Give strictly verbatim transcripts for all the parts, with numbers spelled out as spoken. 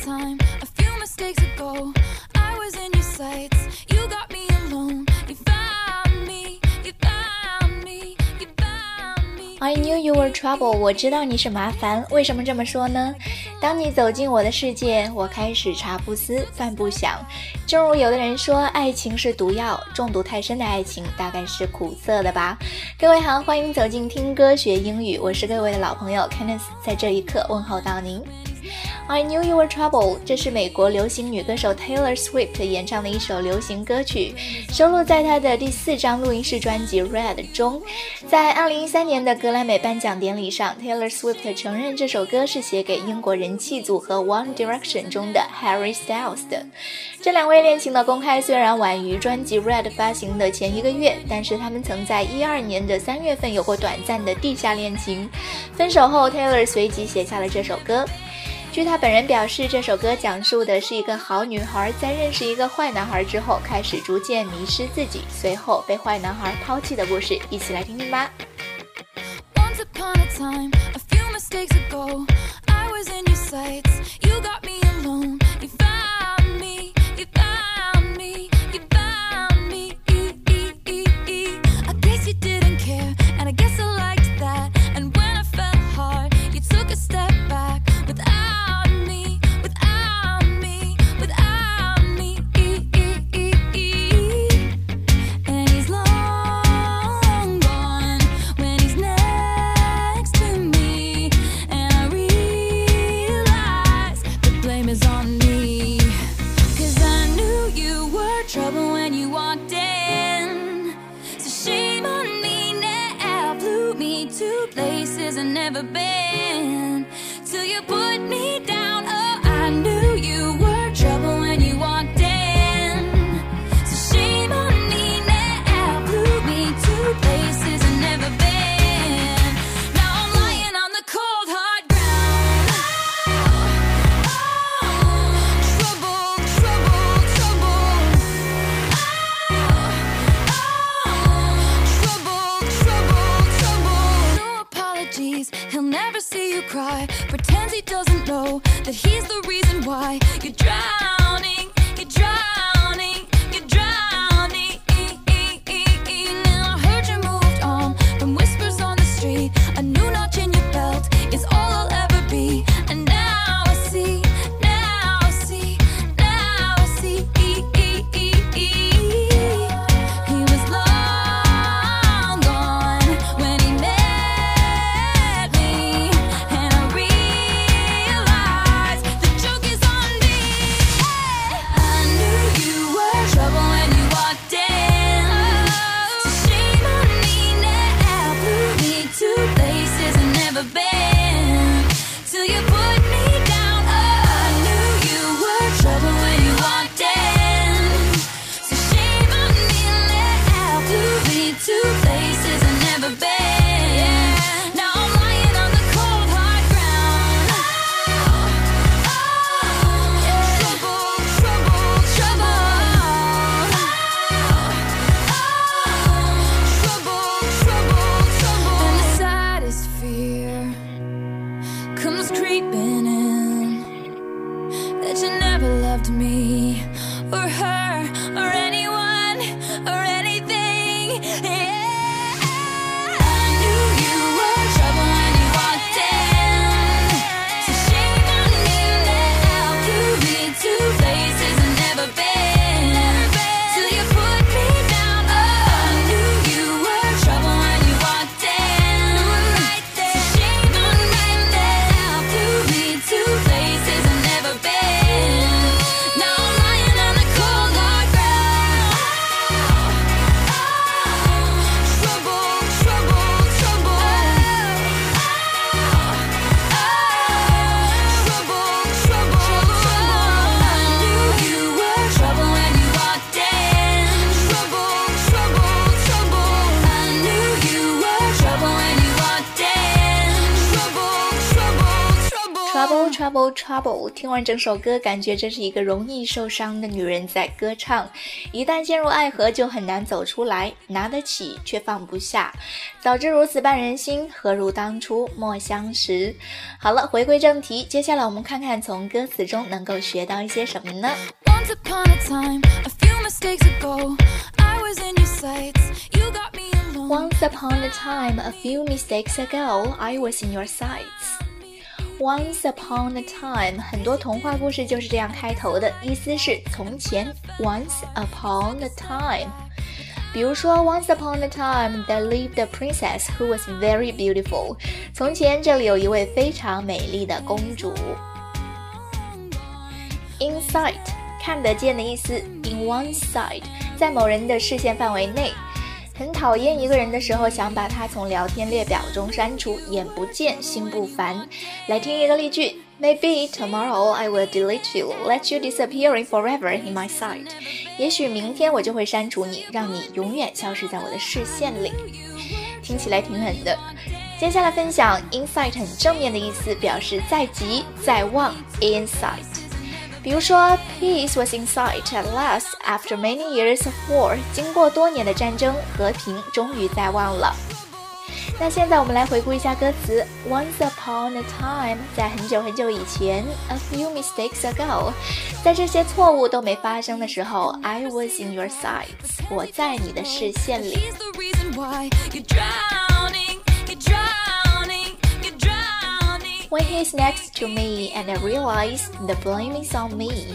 time, a few mistakes ago, I was in your sights. You got me alone. You found me, you found me, you found me. I knew you were trouble. 我知道你是麻烦。为什么这么说呢？当你走进我的世界，我开始茶不思饭不想。正如有的人说，爱情是毒药，中毒太深的爱情大概是苦涩的吧。各位好，欢迎走进听歌学英语，我是各位的老朋友 Kenneth， 在这一刻问候到您。I knew you were trouble， 这是美国流行女歌手 Taylor Swift 演唱的一首流行歌曲，收录在她的第四张录音室专辑 Red 中。在二零一三年的格莱美颁奖典礼上， Taylor Swift 承认这首歌是写给英国人气组合 One Direction 中的 Harry Styles 的。这两位恋情的公开虽然晚于专辑 Red 发行的前一个月，但是他们曾在一二年的三月份有过短暂的地下恋情。分手后 Taylor 随即写下了这首歌。据他本人表示，这首歌讲述的是一个好女孩在认识一个坏男孩之后，开始逐渐迷失自己，随后被坏男孩抛弃的故事。一起来听听吧。 Once upon a time, a few mistakes ago, I was in your sights. You got me alone. You found me, you found me, you found me. I guess you didn't care, and I guess I liked that. And when I fell hard, you took a step back without me, without me, without me. And he's long gone when he's next to me, and I realize the blame is on me. 'Cause I knew you were trouble when you walked in, so shame on me now. Blew me to places I've never been, till you put me down. Oh, I knew you were trouble when you walked in, so shame on me now. Blew me to places I've never been. Now I'm lying on the cold hard ground. Oh, trouble, trouble, trouble. Oh, trouble, trouble, trouble. No apologies, he'll never see you cry. Pretends he doesn't know that he's the reason why you're drowning, you're drowning, you're drowning. Now I heard you moved on from whispers on the street. A new notch in your belt is all I'll ever be. And now I see, now I see, now I see. He was long gone when he met me, and I realized the joke is on me. I knew you were trouble when you walked in, so shame on me now. Blew me to places I've never been, till you put me down. Oh, I knew you were trouble when you walked in, so shame on me now. Blew me to places I've never been. Now I'm lying on the cold hard ground. Trouble, trouble, trouble. Trouble, trouble, trouble. And the saddest fear comes creeping in, that you never loved me or her or anyone or anything. Yeah. I knew you were trouble when you walked in, so shame on me now. Blew me to places I've never been, till you put me down. Oh, I knew you were trouble when you walked in, so shame on me now. Blew me Trouble, trouble, trouble。听完整首歌，感觉这是一个容易受伤的女人在歌唱。一旦陷入爱河，就很难走出来，拿得起却放不下。早知如此绊人心，何如当初莫相识。好了，回归正题，接下来我们看看从歌词中能够学到一些什么呢？ Once upon a time, a few mistakes ago, I was in your sights, you got me alone. Once upon a time, a few mistakes ago, I was in your sights.Once upon a time， 很多童话故事就是这样开头的，意思是从前 Once upon a time。 比如说 Once upon a time there lived a princess who was very beautiful。 从前这里有一位非常美丽的公主。 In sight， 看得见的意思， In one's sight， 在某人的视线范围内。很讨厌一个人的时候，想把他从聊天列表中删除，眼不见心不烦。来听一个例句 Maybe tomorrow I will delete you, let you disappearing forever in my sight。 也许明天我就会删除你，让你永远消失在我的视线里。听起来挺狠的。接下来分享 insight 很正面的意思，表示在即在望 insight。比如说 Peace was in sight at last after many years of war。 经过多年的战争，和平终于在望了。那现在我们来回顾一下歌词。 Once upon a time， 在很久很久以前。 A few mistakes ago， 在这些错误都没发生的时候。 I was in your sights， 我在你的视线里。When he's next to me and I realize the blame is on me.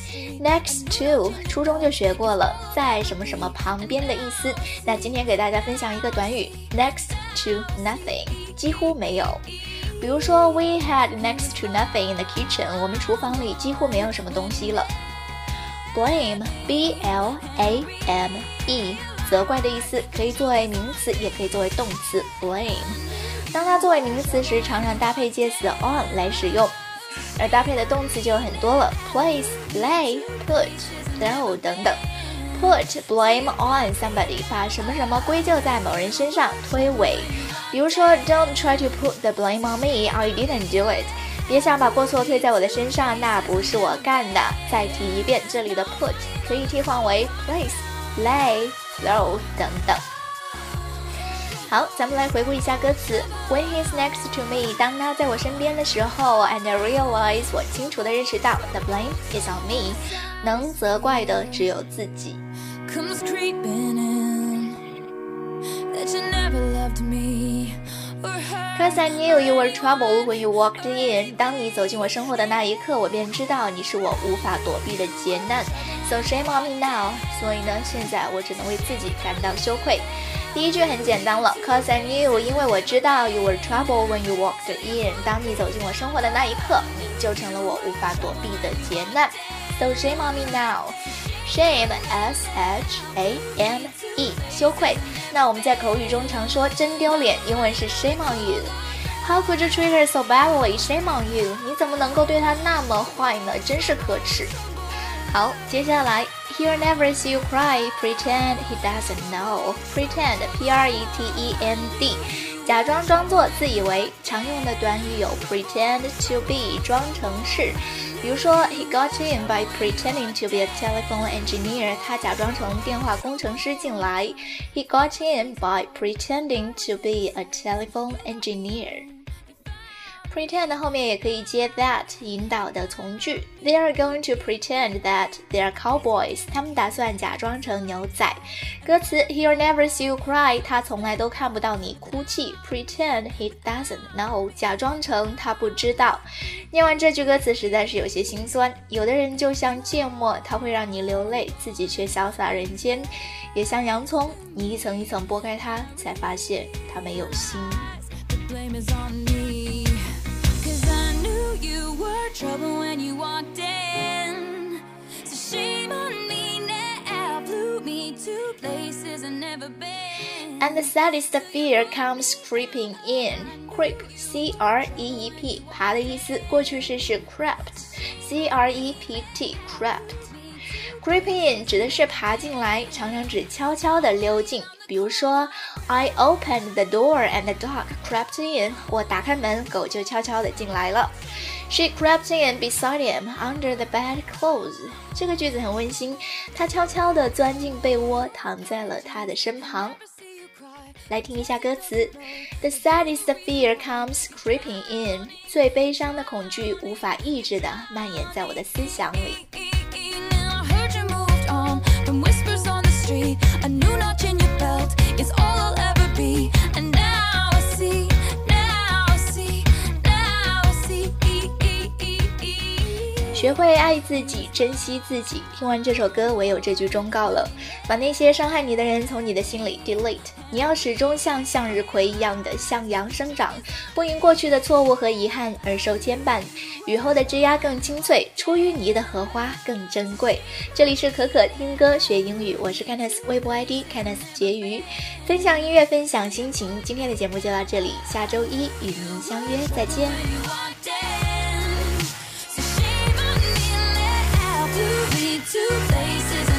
Next to 初中就学过了，在什么什么旁边的意思。那今天给大家分享一个短语 next to nothing， 几乎没有。比如说 We had next to nothing in the kitchen， 我们厨房里几乎没有什么东西了。Blame B L A M E 责怪的意思，可以作为名词也可以作为动词 blame。当它作为名词时，常常搭配介词 on 来使用，而搭配的动词就有很多了 place, lay, put, throw 等等。 Put blame on somebody， 把什么什么归咎在某人身上，推诿。比如说 Don't try to put the blame on me, I didn't do it。 别想把过错推在我的身上，那不是我干的。再提一遍，这里的 put 可以替换为 place, lay, throw 等等。好，咱们来回顾一下歌词。 When he's next to me， 当他在我身边的时候 And I realize， 我清楚地认识到 The blame is on me， 能责怪的只有自己。 Comes creeping in that you never loved me or her. Cause I knew you were trouble when you walked in， 当你走进我生活的那一刻，我便知道你是我无法躲避的劫难。 So shame on me now， 所以呢，现在我只能为自己感到羞愧。第一句很简单了 Cause I knew， 因为我知道 You were trouble when you walked in， 当你走进我生活的那一刻，你就成了我无法躲避的劫难。 So shame on me now， Shame S H A M E 羞愧。那我们在口语中常说真丢脸，英文是 Shame on you。 How could you treat her so badly? Shame on you， 你怎么能够对她那么坏呢？真是可耻。好，接下来 He'll never see you cry, pretend he doesn't know. Pretend, P R E T E N D， 假装装作自以为。常用的短语有 pretend to be， 装成是。比如说 He got in by pretending to be a telephone engineer， 他假装成电话工程师进来。 He got in by pretending to be a telephone engineer。Pretend 后面也可以接 that 引导的从句。 They are going to pretend that they are cowboys， 他们打算假装成牛仔。歌词 He'll never see you cry， 他从来都看不到你哭泣。 Pretend he doesn't know， 假装成他不知道。念完这句歌词实在是有些心酸，有的人就像芥末，它会让你流泪，自己却潇洒人间。也像洋葱，你一层一层剥开它，才发现它没有心。 The blame is on me，Cause I knew you were trouble when you walked in. So shame on me now, blew me to places I've never been. And the saddest fear comes creeping in. Creep, C R E E P， 爬的意思，过去式是 crept， C R E P T, crept。Creep in 指的是爬进来，常常指悄悄地溜进。 比如说 I opened the door and the dog crept in. 我打开门，狗就悄悄地进来了。She crept in beside him under the bedclothes. 这个句子很温馨，她悄悄地钻进被窝，躺在了他的身旁。来听一下歌词 The saddest fear comes creeping in. 最悲伤的恐惧无法抑制地蔓延在我的思想里。 A new notch in your belt is all I'll ever be. And now I see, now I see, now I see. 学会爱自己，珍惜自己。听完这首歌，唯有这句忠告了：把那些伤害你的人从你的心里 delete。你要始终像向日葵一样的向阳生长，不因过去的错误和遗憾而受牵绊。雨后的枝桠更清脆，出淤泥的荷花更珍贵。这里是可可听歌学英语，我是 Candice， 微博 I D Candice 婕妤，分享音乐，分享心情。今天的节目就到这里，下周一与您相约，再见。 Two places